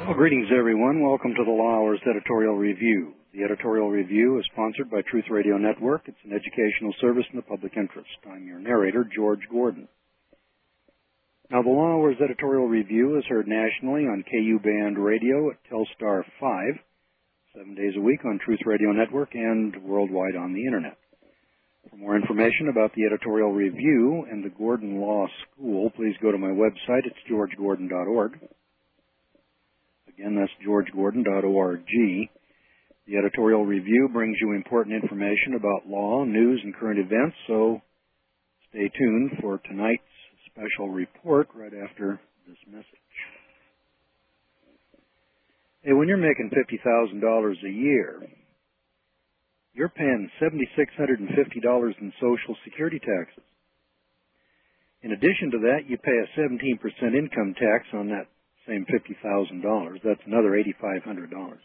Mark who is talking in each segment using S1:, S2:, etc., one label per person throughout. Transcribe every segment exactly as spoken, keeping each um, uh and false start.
S1: Well, greetings, everyone. Welcome to the Law Hours Editorial Review. The editorial review is sponsored by Truth Radio Network. It's an educational service in the public interest. I'm your narrator, George Gordon. Now, the Law Hours Editorial Review is heard nationally on K U Band Radio at Telstar five, seven days a week on Truth Radio Network, and worldwide on the Internet. For more information about the editorial review and the Gordon Law School, please go to my website. It's george gordon dot org. Again, that's george gordon dot org. The editorial review brings you important information about law, news, and current events, so stay tuned for tonight's special report right after this message. Hey, when you're making fifty thousand dollars a year, you're paying seven thousand six hundred fifty dollars in Social Security taxes. In addition to that, you pay a seventeen percent income tax on that same fifty thousand dollars. That's another eight thousand five hundred dollars.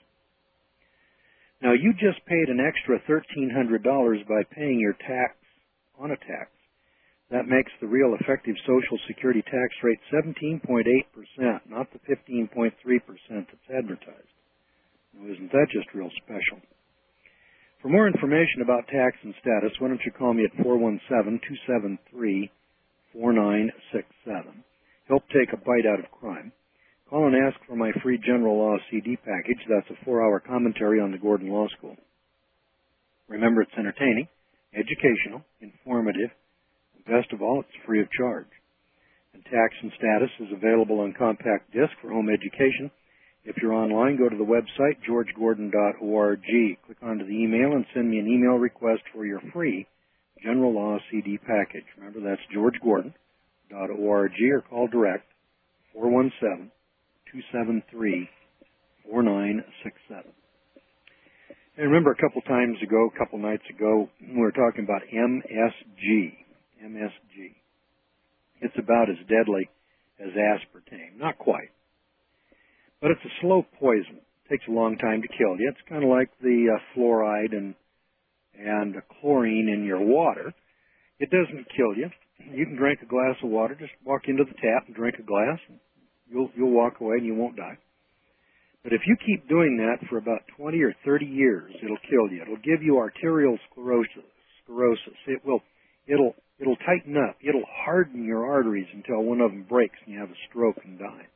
S1: Now, you just paid an extra one thousand three hundred dollars by paying your tax on a tax. That makes the real effective Social Security tax rate seventeen point eight percent, not the fifteen point three percent that's advertised. Now, isn't that just real special? For more information about tax and status, why don't you call me at four one seven, two seven three, four nine six seven. Help take a bite out of crime. Call and ask for my free General Law C D package. That's a four-hour commentary on the Gordon Law School. Remember, it's entertaining, educational, informative, and best of all, it's free of charge. And Tax and Status is available on compact disc for home education. If you're online, go to the website, george gordon dot org. Click onto the email and send me an email request for your free General Law C D package. Remember, that's george gordon dot org, or call direct, four one seven, two seven three, four nine six seven. And remember, a couple times ago, a couple nights ago, we were talking about M S G. M S G. It's about as deadly as aspartame. Not quite. But it's a slow poison. It takes a long time to kill you. It's kind of like the uh, fluoride and, and chlorine in your water. It doesn't kill you. You can drink a glass of water. Just walk into the tap and drink a glass. And you'll, you'll walk away and you won't die. But if you keep doing that for about twenty or thirty years, it'll kill you. It'll give you arterial sclerosis. sclerosis. It will, it'll, it'll tighten up. It'll harden your arteries until one of them breaks and you have a stroke and die.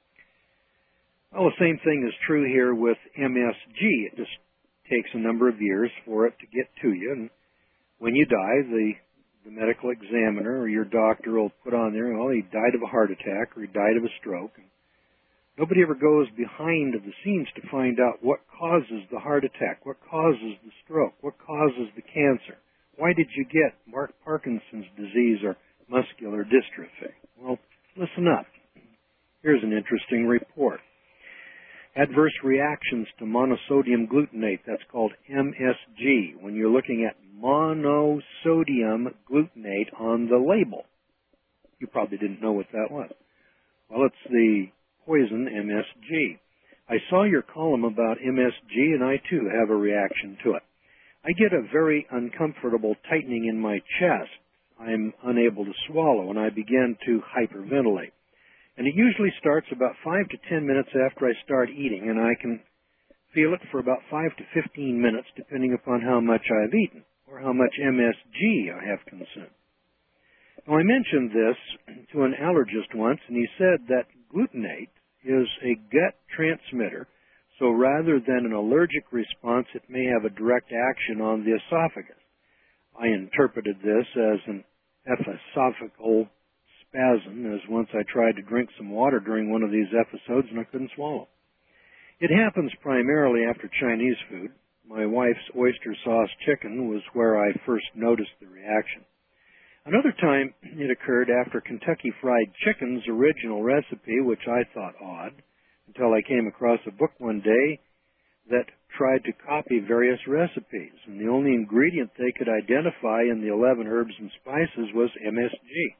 S1: Well, the same thing is true here with M S G. It just takes a number of years for it to get to you. And when you die, the, the medical examiner or your doctor will put on there, well, he died of a heart attack or he died of a stroke. And nobody ever goes behind the scenes to find out what causes the heart attack, what causes the stroke, what causes the cancer. Why did you get Mark Parkinson's disease or muscular dystrophy? Well, listen up. Here's an interesting report. Adverse reactions to monosodium glutamate, that's called M S G, when you're looking at monosodium glutamate on the label. You probably didn't know what that was. Well, it's the poison M S G. I saw your column about M S G, and I too have a reaction to it. I get a very uncomfortable tightening in my chest. I'm unable to swallow, and I begin to hyperventilate. And it usually starts about five to ten minutes after I start eating, and I can feel it for about five to fifteen minutes, depending upon how much I've eaten or how much M S G I have consumed. Now, I mentioned this to an allergist once, and he said that glutamate is a gut transmitter, so rather than an allergic response, it may have a direct action on the esophagus. I interpreted this as an esophageal spasm, as once I tried to drink some water during one of these episodes and I couldn't swallow. It happens primarily after Chinese food. My wife's oyster sauce chicken was where I first noticed the reaction. Another time it occurred after Kentucky Fried Chicken's original recipe, which I thought odd, until I came across a book one day that tried to copy various recipes, and the only ingredient they could identify in the eleven herbs and spices was M S G.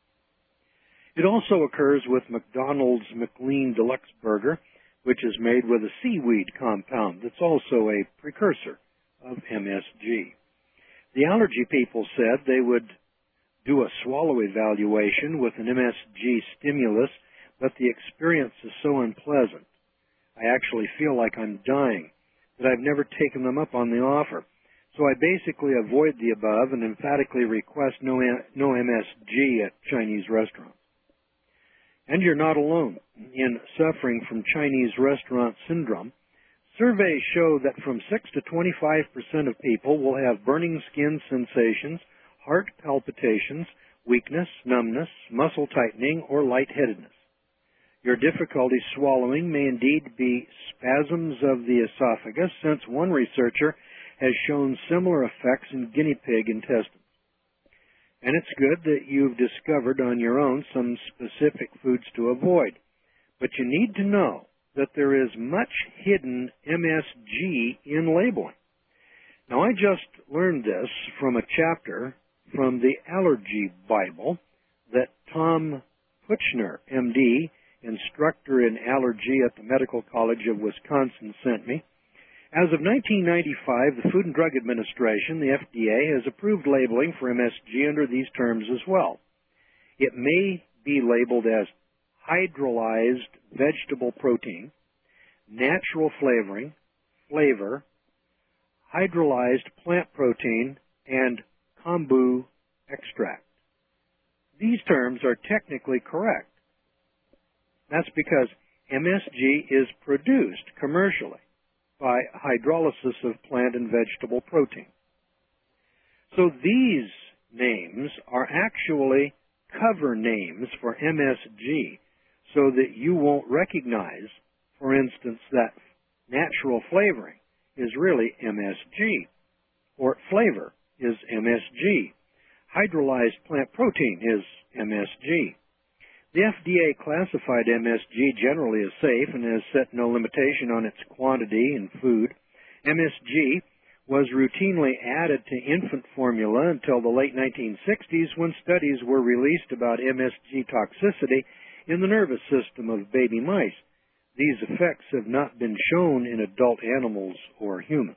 S1: It also occurs with McDonald's McLean Deluxe Burger, which is made with a seaweed compound that's also a precursor of M S G. The allergy people said they would do a swallow evaluation with an M S G stimulus, but the experience is so unpleasant. actually feel like I'm dying, that I've never taken them up on the offer. So I basically avoid the above and emphatically request no, no M S G at Chinese restaurants. And you're not alone in suffering from Chinese restaurant syndrome. Surveys show that from six to twenty-five percent of people will have burning skin sensations, heart palpitations, weakness, numbness, muscle tightening, or lightheadedness. Your difficulty swallowing may indeed be spasms of the esophagus, since one researcher has shown similar effects in guinea pig intestines. And it's good that you've discovered on your own some specific foods to avoid. But you need to know that there is much hidden M S G in labeling. Now, I just learned this from a chapter from the Allergy Bible that Tom Puchner, M D, instructor in allergy at the Medical College of Wisconsin, sent me. As of nineteen ninety-five, the Food and Drug Administration, the F D A, has approved labeling for M S G under these terms as well. It may be labeled as hydrolyzed vegetable protein, natural flavoring, flavor, hydrolyzed plant protein, and kombu extract. These terms are technically correct. That's because M S G is produced commercially by hydrolysis of plant and vegetable protein. So these names are actually cover names for M S G so that you won't recognize, for instance, that natural flavoring is really M S G, or flavor is M S G. Hydrolyzed plant protein is M S G. The F D A classified M S G generally as safe and has set no limitation on its quantity in food. M S G was routinely added to infant formula until the late nineteen sixties, when studies were released about M S G toxicity in the nervous system of baby mice. These effects have not been shown in adult animals or humans.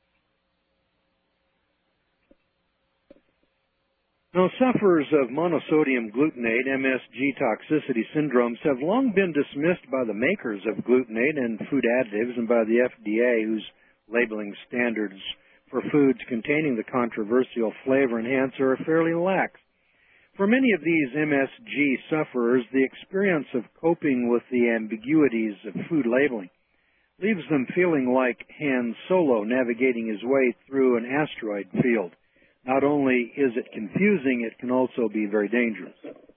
S1: Now, sufferers of monosodium glutamate M S G toxicity syndromes have long been dismissed by the makers of glutamate and food additives and by the F D A, whose labeling standards for foods containing the controversial flavor enhancer are fairly lax. For many of these M S G sufferers, the experience of coping with the ambiguities of food labeling leaves them feeling like Han Solo navigating his way through an asteroid field. Not only is it confusing, it can also be very dangerous.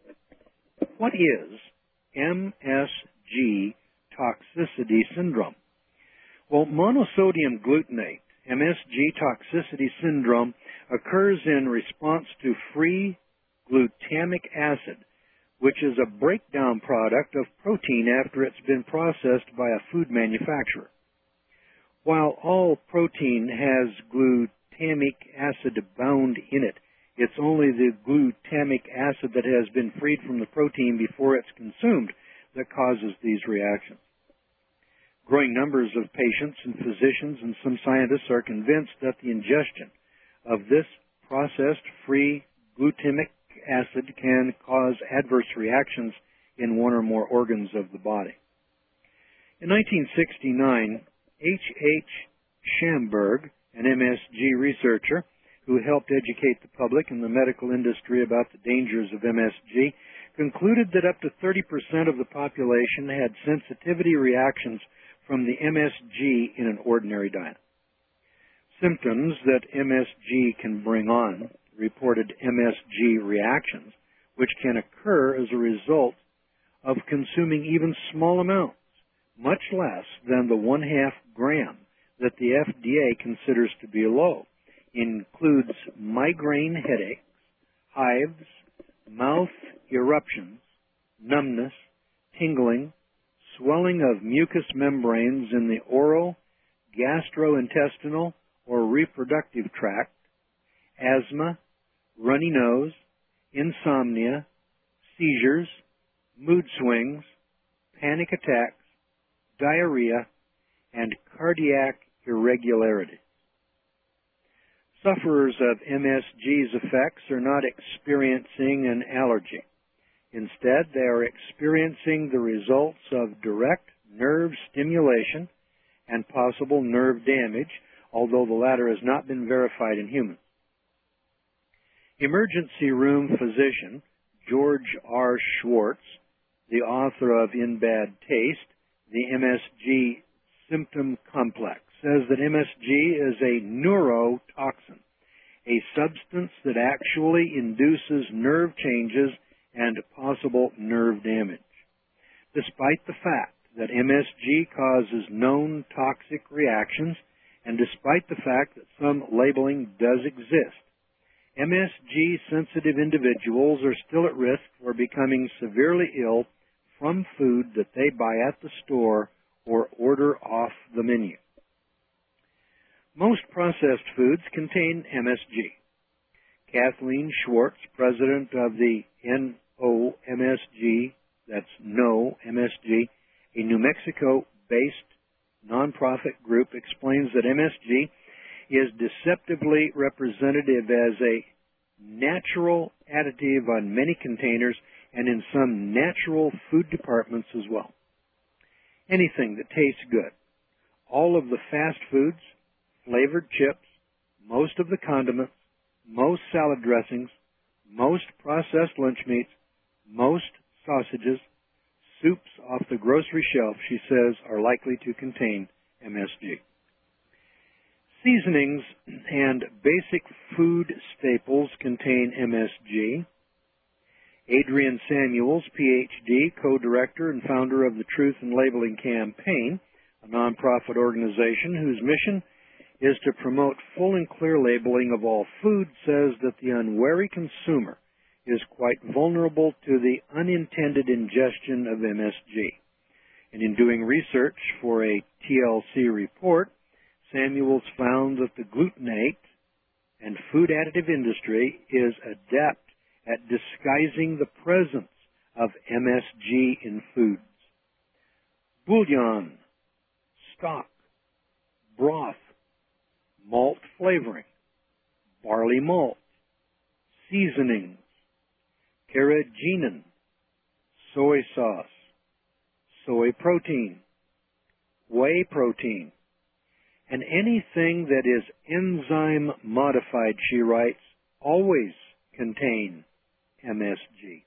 S1: What is M S G toxicity syndrome? Well, monosodium glutamate, M S G toxicity syndrome, occurs in response to free glutamic acid, which is a breakdown product of protein after it's been processed by a food manufacturer. While all protein has glutamic glutamic acid bound in it, it's only the glutamic acid that has been freed from the protein before it's consumed that causes these reactions. Growing numbers of patients and physicians and some scientists are convinced that the ingestion of this processed free glutamic acid can cause adverse reactions in one or more organs of the body. In nineteen sixty-nine, H H Schamberg, an M S G researcher who helped educate the public and the medical industry about the dangers of M S G, concluded that up to thirty percent of the population had sensitivity reactions from the M S G in an ordinary diet. Symptoms that M S G can bring on, reported M S G reactions, which can occur as a result of consuming even small amounts, much less than the one-half gram that the F D A considers to be low, includes migraine headaches, hives, mouth eruptions, numbness, tingling, swelling of mucous membranes in the oral, gastrointestinal, or reproductive tract, asthma, runny nose, insomnia, seizures, mood swings, panic attacks, diarrhea, and cardiac irregularities. Sufferers of M S G's effects are not experiencing an allergy. Instead, they are experiencing the results of direct nerve stimulation, and possible nerve damage, although the latter has not been verified in humans. Emergency room physician George R. Schwartz, the author of In Bad Taste, the M S G Symptom Complex, says that M S G is a neurotoxin, a substance that actually induces nerve changes and possible nerve damage. Despite the fact that M S G causes known toxic reactions, and despite the fact that some labeling does exist, M S G-sensitive individuals are still at risk for becoming severely ill from food that they buy at the store or order off the menu. Most processed foods contain M S G. Kathleen Schwartz, president of the N O M S G, that's No M S G, a New Mexico-based nonprofit group, explains that M S G is deceptively representative as a natural additive on many containers and in some natural food departments as well. Anything that tastes good, all of the fast foods, flavored chips, most of the condiments, most salad dressings, most processed lunch meats, most sausages, soups off the grocery shelf, she says, are likely to contain M S G. Seasonings and basic food staples contain M S G. Adrian Samuels, P H D, co-director and founder of the Truth in Labeling Campaign, a nonprofit organization whose mission is to promote full and clear labeling of all food, says that the unwary consumer is quite vulnerable to the unintended ingestion of M S G. And in doing research for a T L C report, Samuels found that the glutenate and food additive industry is adept at disguising the presence of M S G in foods. Bouillon, stock, broth, malt flavoring, barley malt, seasonings, carrageenan, soy sauce, soy protein, whey protein, and anything that is enzyme modified, she writes, always contain M S G.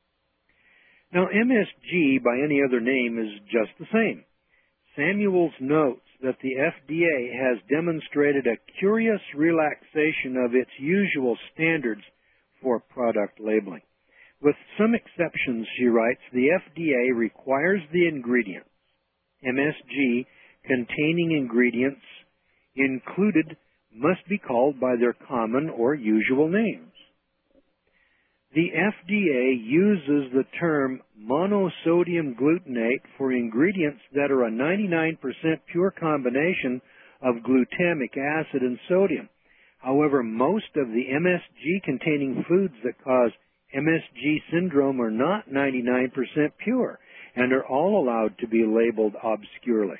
S1: Now, M S G by any other name is just the same. Samuels notes that the F D A has demonstrated a curious relaxation of its usual standards for product labeling. With some exceptions, she writes, the F D A requires the ingredients, M S G, containing ingredients included must be called by their common or usual names. The F D A uses the term monosodium glutamate for ingredients that are a ninety-nine percent pure combination of glutamic acid and sodium. However, most of the M S G-containing foods that cause M S G syndrome are not ninety-nine percent pure and are all allowed to be labeled obscurely.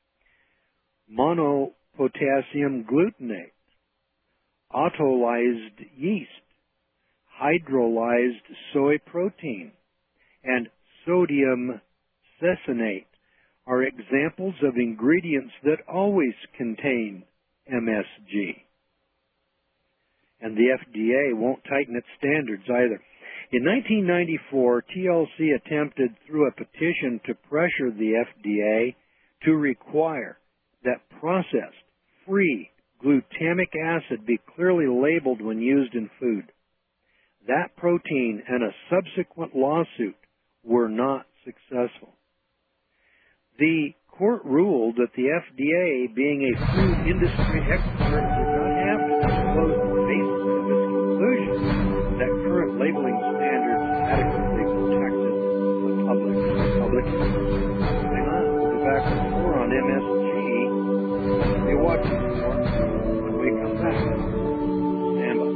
S1: Monopotassium glutamate, autolyzed yeast, hydrolyzed soy protein, and sodium cessanate are examples of ingredients that always contain M S G. And the F D A won't tighten its standards either. In nineteen ninety-four, T L C attempted through a petition to pressure the F D A to require that processed, free glutamic acid be clearly labeled when used in food. That protein and a subsequent lawsuit were not successful. The court ruled that the F D A, being a food industry expert, did not have to disclose the basis of its conclusion that current labeling standards adequately protected the public. Public. Hang on, we'll be back with more on M S G. Be watching for when we come back. Stand by.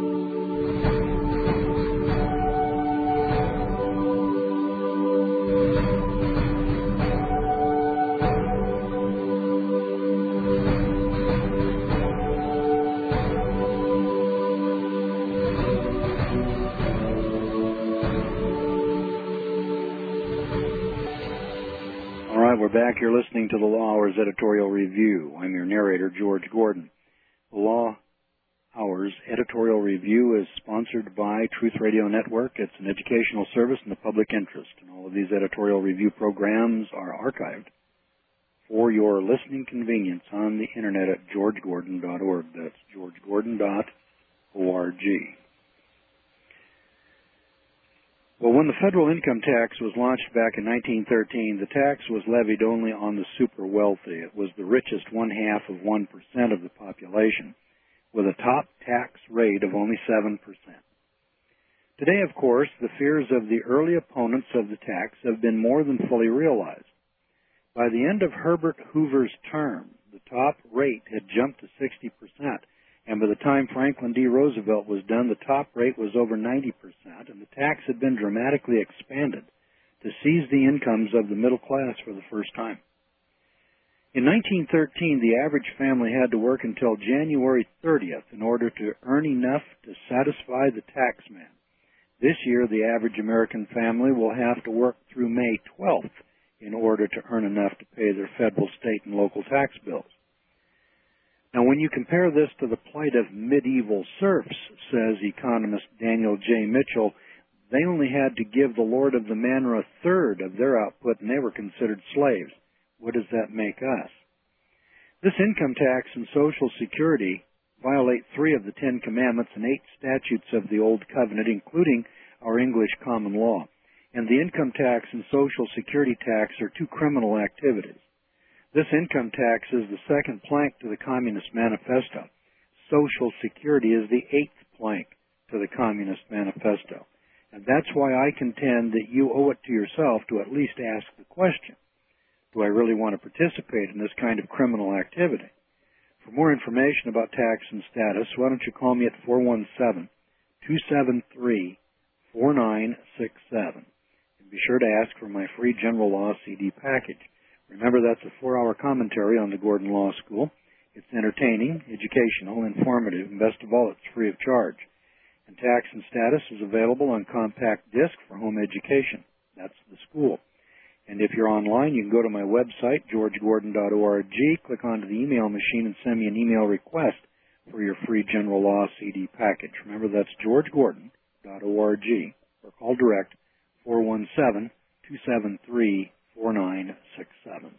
S1: We're back You're listening to the Law Hours Editorial Review. I'm your narrator, George Gordon. The Law Hours Editorial Review is sponsored by Truth Radio Network. It's an educational service in the public interest, and all of these editorial review programs are archived for your listening convenience on the internet at george gordon dot org. That's george gordon dot org. Well, when the federal income tax was launched back in nineteen thirteen, the tax was levied only on the super wealthy. It was the richest one-half of one percent of the population, with a top tax rate of only seven percent. Today, of course, the fears of the early opponents of the tax have been more than fully realized. By the end of Herbert Hoover's term, the top rate had jumped to sixty percent. And by the time Franklin D. Roosevelt was done, the top rate was over ninety percent, and the tax had been dramatically expanded to seize the incomes of the middle class for the first time. In nineteen thirteen, the average family had to work until January thirtieth in order to earn enough to satisfy the tax man. This year, the average American family will have to work through May twelfth in order to earn enough to pay their federal, state, and local tax bills. Now, when you compare this to the plight of medieval serfs, says economist Daniel J. Mitchell, they only had to give the lord of the manor a third of their output, and they were considered slaves. What does that make us? This income tax and Social Security violate three of the Ten Commandments and eight statutes of the Old Covenant, including our English common law. And the income tax and Social Security tax are two criminal activities. This income tax is the second plank to the Communist Manifesto. Social Security is the eighth plank to the Communist Manifesto. And that's why I contend that you owe it to yourself to at least ask the question, do I really want to participate in this kind of criminal activity? For more information about tax and status, why don't you call me at four one seven, two seven three, four nine six seven. And be sure to ask for my free general law C D package. Remember, that's a four-hour commentary on the Gordon Law School. It's entertaining, educational, informative, and best of all, it's free of charge. And Tax and Status is available on compact disc for home education. That's the school. And if you're online, you can go to my website, george gordon dot org, click onto the email machine, and send me an email request for your free general law C D package. Remember, that's george gordon dot org, or call direct four one seven, two seven three, four nine six seven.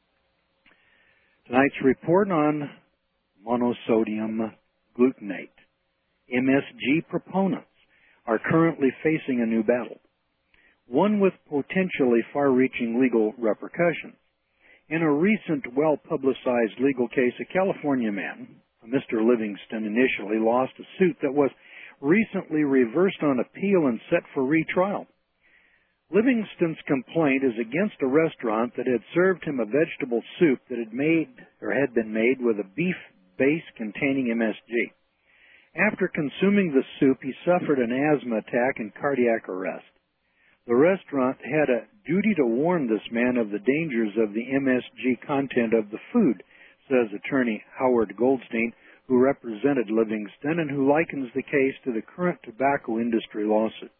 S1: Tonight's report on monosodium glutamate. M S G proponents are currently facing a new battle, one with potentially far-reaching legal repercussions. In a recent well-publicized legal case, a California man, Mister Livingston, initially lost a suit that was recently reversed on appeal and set for retrial. Livingston's complaint is against a restaurant that had served him a vegetable soup that had made or had been made with a beef base containing M S G. After consuming the soup, he suffered an asthma attack and cardiac arrest. The restaurant had a duty to warn this man of the dangers of the M S G content of the food, says attorney Howard Goldstein, who represented Livingston and who likens the case to the current tobacco industry lawsuit.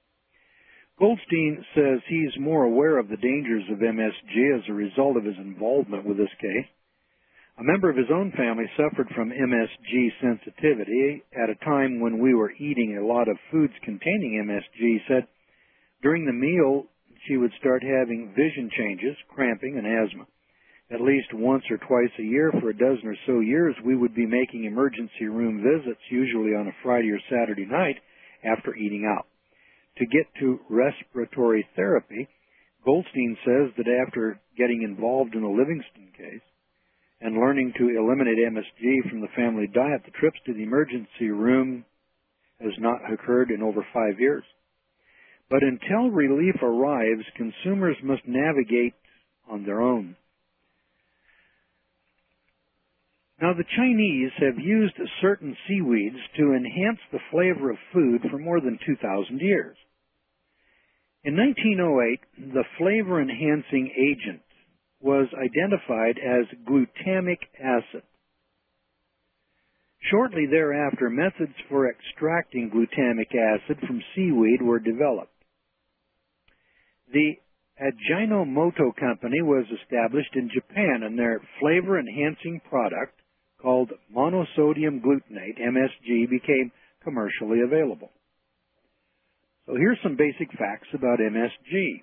S1: Goldstein says he's more aware of the dangers of M S G as a result of his involvement with this case. A member of his own family suffered from M S G sensitivity at a time when we were eating a lot of foods containing M S G. He said during the meal she would start having vision changes, cramping, and asthma. At least once or twice a year for a dozen or so years, we would be making emergency room visits, usually on a Friday or Saturday night after eating out. To get to respiratory therapy, Goldstein says that after getting involved in the Livingston case and learning to eliminate M S G from the family diet, the trips to the emergency room has not occurred in over five years. But until relief arrives, consumers must navigate on their own. Now, the Chinese have used certain seaweeds to enhance the flavor of food for more than two thousand years. In nineteen oh eight, the flavor-enhancing agent was identified as glutamic acid. Shortly thereafter, methods for extracting glutamic acid from seaweed were developed. The Ajinomoto Company was established in Japan, and their flavor-enhancing product called monosodium glutamate, M S G, became commercially available. So here's some basic facts about M S G.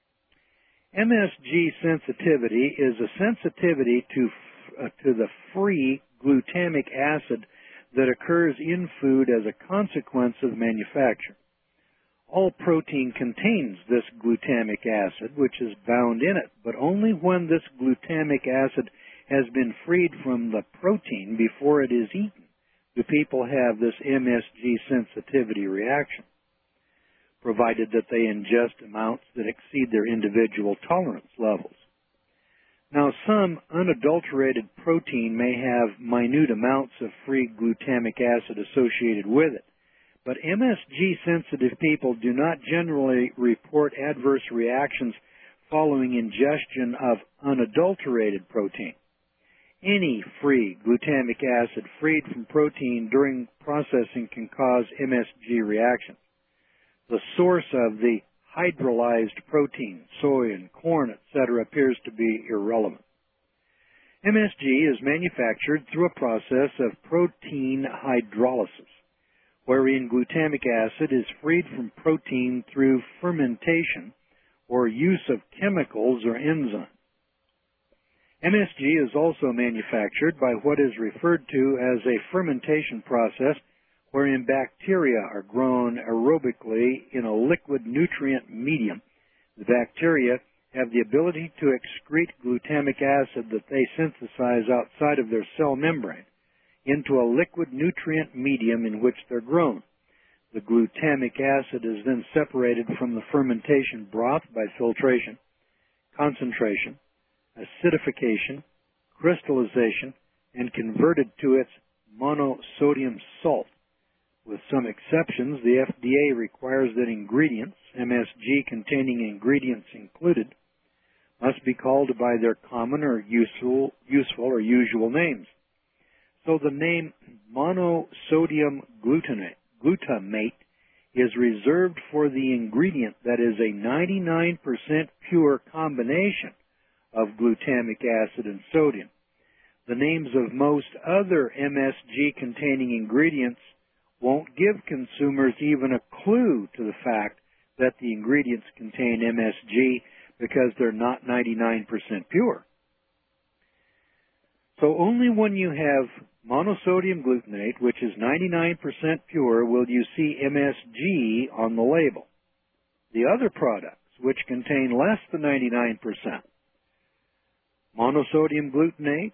S1: M S G sensitivity is a sensitivity to, uh, to the free glutamic acid that occurs in food as a consequence of manufacture. All protein contains this glutamic acid, which is bound in it, but only when this glutamic acid has been freed from the protein before it is eaten do people have this M S G sensitivity reaction, provided that they ingest amounts that exceed their individual tolerance levels. Now, some unadulterated protein may have minute amounts of free glutamic acid associated with it, but M S G-sensitive people do not generally report adverse reactions following ingestion of unadulterated protein. Any free glutamic acid freed from protein during processing can cause M S G reactions. The source of the hydrolyzed protein, soy and corn, et cetera, appears to be irrelevant. M S G is manufactured through a process of protein hydrolysis, wherein glutamic acid is freed from protein through fermentation or use of chemicals or enzymes. M S G is also manufactured by what is referred to as a fermentation process, wherein bacteria are grown aerobically in a liquid nutrient medium. The bacteria have the ability to excrete glutamic acid that they synthesize outside of their cell membrane into a liquid nutrient medium in which they're grown. The glutamic acid is then separated from the fermentation broth by filtration, concentration, acidification, crystallization, and converted to its monosodium salt. With some exceptions, the F D A requires that ingredients, M S G-containing ingredients included, must be called by their common or useful, useful or usual names. So the name monosodium glutamate, glutamate is reserved for the ingredient that is a ninety-nine percent pure combination of glutamic acid and sodium. The names of most other M S G-containing ingredients won't give consumers even a clue to the fact that the ingredients contain M S G because they're not ninety-nine percent pure. So only when you have monosodium glutamate, which is ninety-nine percent pure, will you see M S G on the label. The other products, which contain less than ninety-nine percent, monosodium glutamate,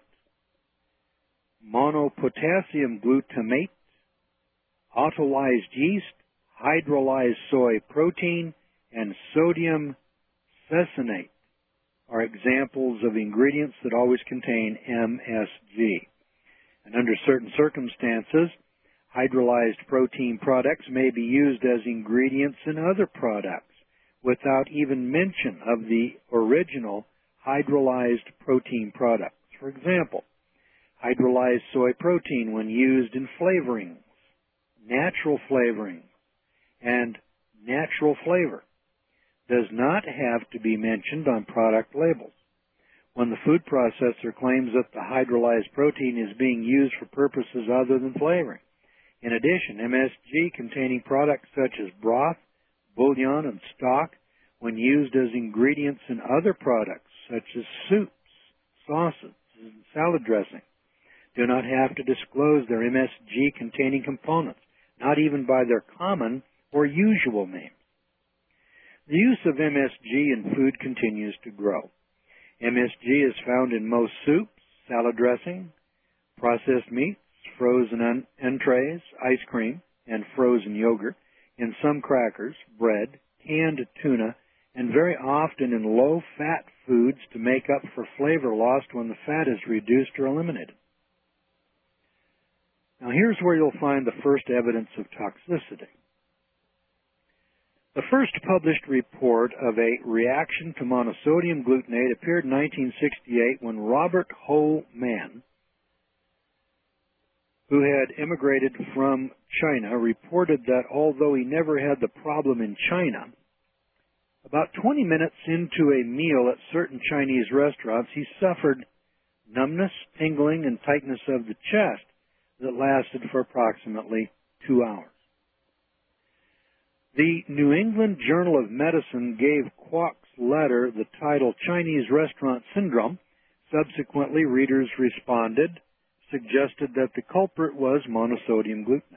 S1: monopotassium glutamate, autolyzed yeast, hydrolyzed soy protein, and sodium cessanate are examples of ingredients that always contain M S G. And under certain circumstances, hydrolyzed protein products may be used as ingredients in other products without even mention of the original hydrolyzed protein products. For example, hydrolyzed soy protein, when used in flavorings, natural flavoring, and natural flavor, does not have to be mentioned on product labels. When the food processor claims that the hydrolyzed protein is being used for purposes other than flavoring. In addition, M S G-containing products such as broth, bouillon, and stock, when used as ingredients in other products such as soups, sauces, and salad dressing, do not have to disclose their M S G-containing components, not even by their common or usual names. The use of M S G in food continues to grow. M S G is found in most soups, salad dressing, processed meats, frozen entrees, ice cream, and frozen yogurt, in some crackers, bread, canned tuna, and very often in low-fat foods to make up for flavor lost when the fat is reduced or eliminated. Now here's where you'll find the first evidence of toxicity. The first published report of a reaction to monosodium glutamate appeared in nineteen sixty-eight when Robert Ho Man, who had immigrated from China, reported that although he never had the problem in China, About twenty minutes into a meal at certain Chinese restaurants, he suffered numbness, tingling, and tightness of the chest that lasted for approximately two hours. The New England Journal of Medicine gave Kwok's letter the title Chinese Restaurant Syndrome. Subsequently, readers responded, suggested that the culprit was monosodium glutamate.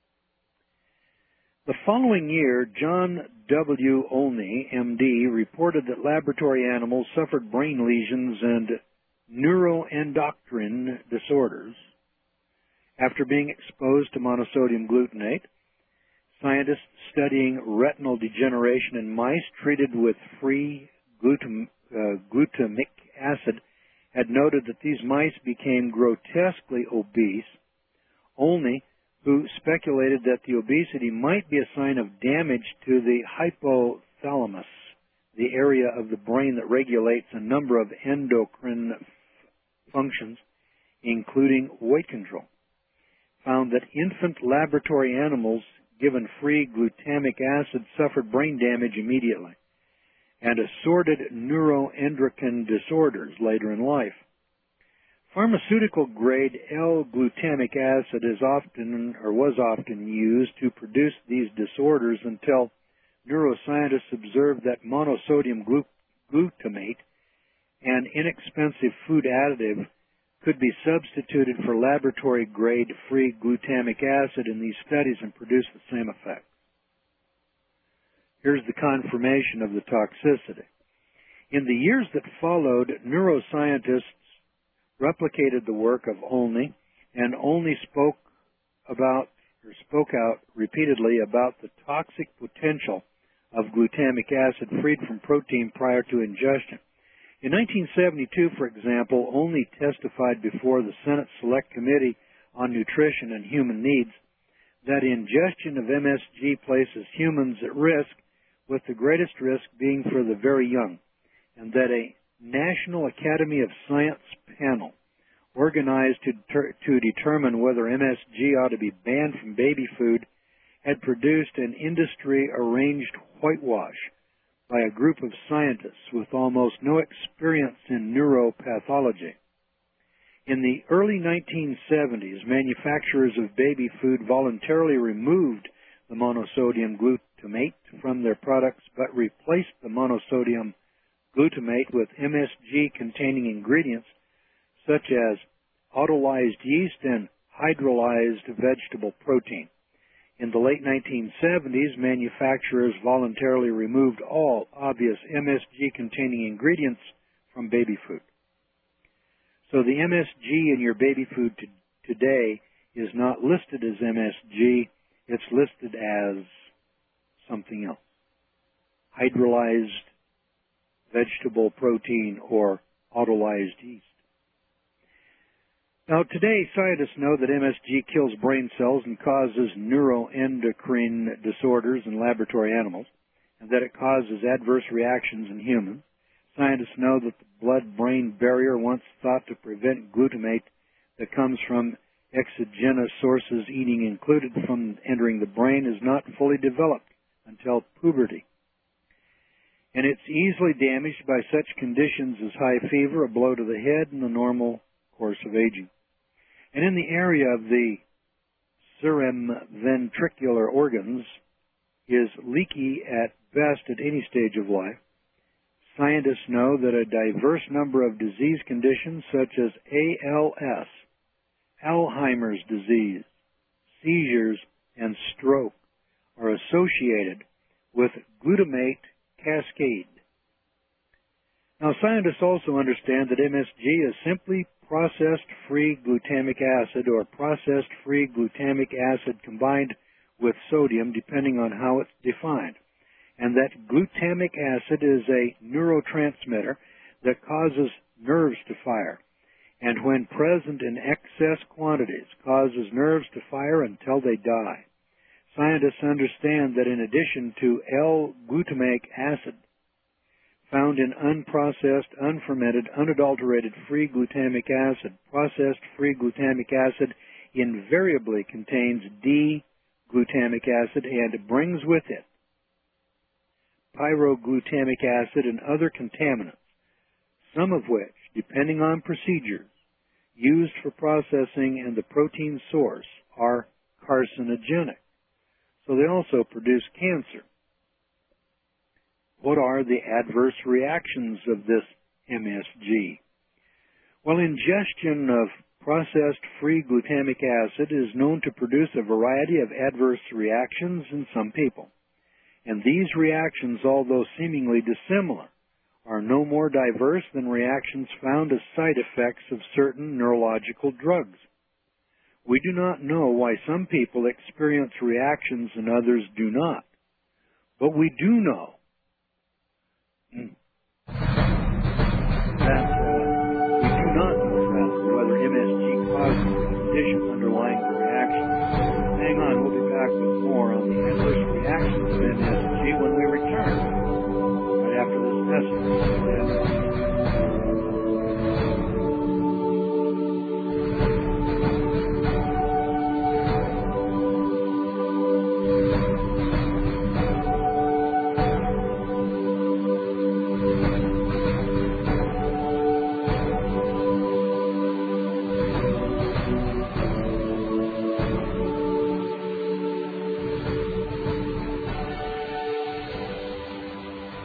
S1: The following year, John W. Olney, M D, reported that laboratory animals suffered brain lesions and neuroendocrine disorders after being exposed to monosodium glutamate. Scientists studying retinal degeneration in mice treated with free glutam, uh, glutamic acid had noted that these mice became grotesquely obese. Olney, who speculated that the obesity might be a sign of damage to the hypothalamus, the area of the brain that regulates a number of endocrine f- functions, including weight control, found that infant laboratory animals given free glutamic acid suffered brain damage immediately and assorted neuroendocrine disorders later in life. Pharmaceutical-grade L-glutamic acid is often, or was often used to produce these disorders until neuroscientists observed that monosodium glutamate, an inexpensive food additive, could be substituted for laboratory-grade free glutamic acid in these studies and produce the same effect. Here's the confirmation of the toxicity. In the years that followed, neuroscientists replicated the work of Olney and only spoke about or spoke out repeatedly about the toxic potential of glutamic acid freed from protein prior to ingestion. In nineteen seventy-two, for example, Olney testified before the Senate Select Committee on Nutrition and Human Needs that ingestion of M S G places humans at risk, with the greatest risk being for the very young, and that a National Academy of Science panel organized to, ter- to determine whether M S G ought to be banned from baby food had produced an industry-arranged whitewash by a group of scientists with almost no experience in neuropathology. In the early nineteen seventies, manufacturers of baby food voluntarily removed the monosodium glutamate from their products but replaced the monosodium glutamate with M S G-containing ingredients such as autolyzed yeast and hydrolyzed vegetable protein. In the late nineteen seventies, manufacturers voluntarily removed all obvious M S G-containing ingredients from baby food. So the M S G in your baby food to today is not listed as M S G, it's listed as something else. Hydrolyzed vegetable protein or autolyzed yeast. Now, today, scientists know that M S G kills brain cells and causes neuroendocrine disorders in laboratory animals, and that it causes adverse reactions in humans. Scientists know that the blood-brain barrier, once thought to prevent glutamate that comes from exogenous sources, eating included, from entering the brain, is not fully developed until puberty. And it's easily damaged by such conditions as high fever, a blow to the head, and the normal course of aging. And in the area of the cerebroventricular organs is leaky at best at any stage of life. Scientists know that a diverse number of disease conditions such as A L S, Alzheimer's disease, seizures, and stroke are associated with glutamate cascade. Now, scientists also understand that M S G is simply processed free glutamic acid or processed free glutamic acid combined with sodium, depending on how it's defined, and that glutamic acid is a neurotransmitter that causes nerves to fire, and when present in excess quantities causes nerves to fire until they die. Scientists understand that in addition to L-glutamic acid, found in unprocessed, unfermented, unadulterated free glutamic acid, processed free glutamic acid invariably contains D-glutamic acid and brings with it pyroglutamic acid, and other contaminants, some of which, depending on procedures used for processing and the protein source, are carcinogenic. So they also produce cancer. What are the adverse reactions of this M S G? Well, ingestion of processed free glutamic acid is known to produce a variety of adverse reactions in some people. And these reactions, although seemingly dissimilar, are no more diverse than reactions found as side effects of certain neurological drugs. We do not know why some people experience reactions and others do not. But we do know that uh, we do not know rather, whether M S G causes the condition underlying the reaction. Hang on, we'll be back with more on the adverse reactions of M S G when we return, right after this message.